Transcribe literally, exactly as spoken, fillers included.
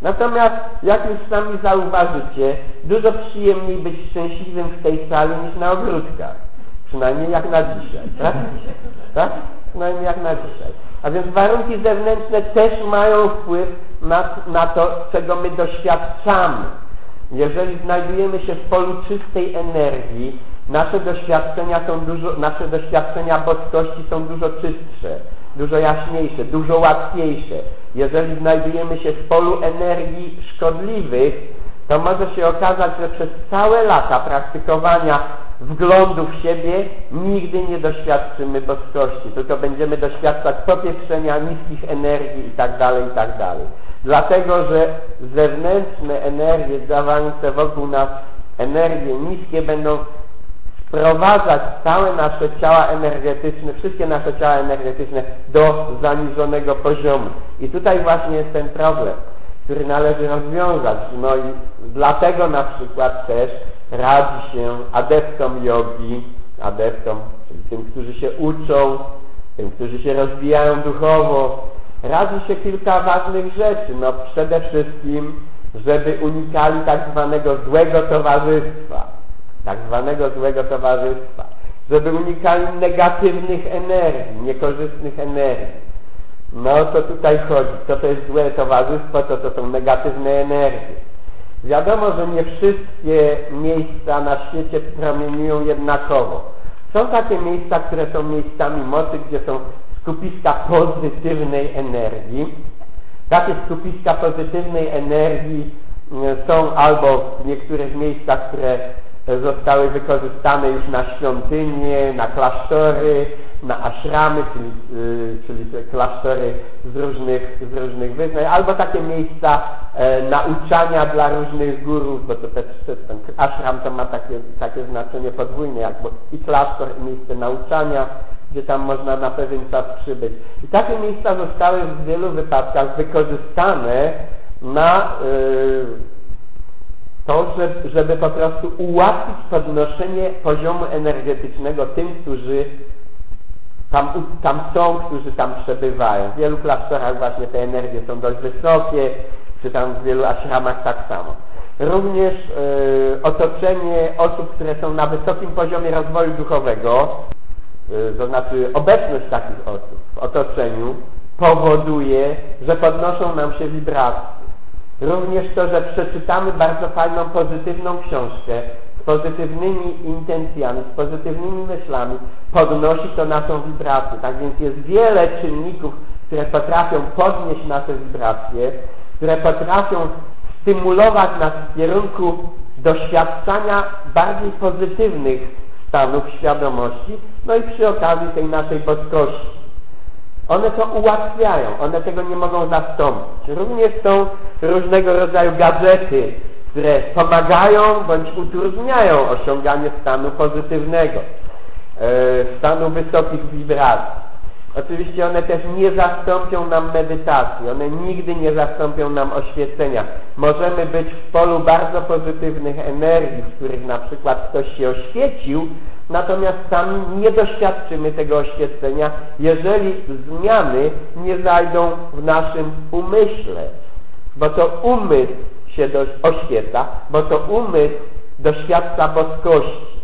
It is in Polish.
Natomiast, jak już sami zauważycie, dużo przyjemniej być szczęśliwym w tej sali niż na ogródkach. Przynajmniej jak na dzisiaj, tak? Tak? Przynajmniej jak na dzisiaj. A więc warunki zewnętrzne też mają wpływ na, na to, czego my doświadczamy. Jeżeli znajdujemy się w polu czystej energii, nasze doświadczenia są dużo, nasze doświadczenia boskości są dużo czystsze, dużo jaśniejsze, dużo łatwiejsze. Jeżeli znajdujemy się w polu energii szkodliwych, to może się okazać, że przez całe lata praktykowania wglądu w siebie nigdy nie doświadczymy boskości, tylko będziemy doświadczać popieprzenia, niskich energii itd., itd. Dlatego, że zewnętrzne energie działające wokół nas, energie niskie będą sprowadzać całe nasze ciała energetyczne, wszystkie nasze ciała energetyczne do zaniżonego poziomu. I tutaj właśnie jest ten problem, który należy rozwiązać. No i dlatego na przykład też radzi się adeptom jogi, adeptom, czyli tym, którzy się uczą, tym, którzy się rozwijają duchowo, radzi się kilka ważnych rzeczy. No przede wszystkim, żeby unikali tak zwanego złego towarzystwa, tak zwanego złego towarzystwa, żeby unikali negatywnych energii, niekorzystnych energii. No to tutaj chodzi, co to jest złe towarzystwo, co to są negatywne energie. Wiadomo, że nie wszystkie miejsca na świecie promieniują jednakowo. Są takie miejsca, które są miejscami mocy, gdzie są skupiska pozytywnej energii. Takie skupiska pozytywnej energii są albo w niektórych miejscach, które zostały wykorzystane już na świątynie, na klasztory, na ashramy, czyli, yy, czyli te klasztory z różnych, z różnych wyznań, albo takie miejsca e, nauczania dla różnych górów, bo to też ten ashram to ma takie, takie znaczenie podwójne, jak i klasztor, i miejsce nauczania, gdzie tam można na pewien czas przybyć. I takie miejsca zostały w wielu wypadkach wykorzystane na yy, to, żeby, żeby po prostu ułatwić podnoszenie poziomu energetycznego tym, którzy tam, tam są, którzy tam przebywają. W wielu klasztorach właśnie te energie są dość wysokie, czy tam w wielu ashramach tak samo. Również yy, otoczenie osób, które są na wysokim poziomie rozwoju duchowego, yy, to znaczy obecność takich osób w otoczeniu powoduje, że podnoszą nam się wibracje. Również to, że przeczytamy bardzo fajną, pozytywną książkę z pozytywnymi intencjami, z pozytywnymi myślami, podnosi to naszą wibrację. Tak więc jest wiele czynników, które potrafią podnieść nasze wibracje, które potrafią stymulować nas w kierunku doświadczania bardziej pozytywnych stanów świadomości, no i przy okazji tej naszej boskości. One to ułatwiają, one tego nie mogą zastąpić. Również są różnego rodzaju gadżety, które pomagają bądź utrudniają osiąganie stanu pozytywnego, e, stanu wysokich wibracji. Oczywiście one też nie zastąpią nam medytacji, one nigdy nie zastąpią nam oświecenia. Możemy być w polu bardzo pozytywnych energii, w których na przykład ktoś się oświecił, natomiast sami nie doświadczymy tego oświecenia, jeżeli zmiany nie zajdą w naszym umyśle. Bo to umysł się oświeca, bo to umysł doświadcza boskości.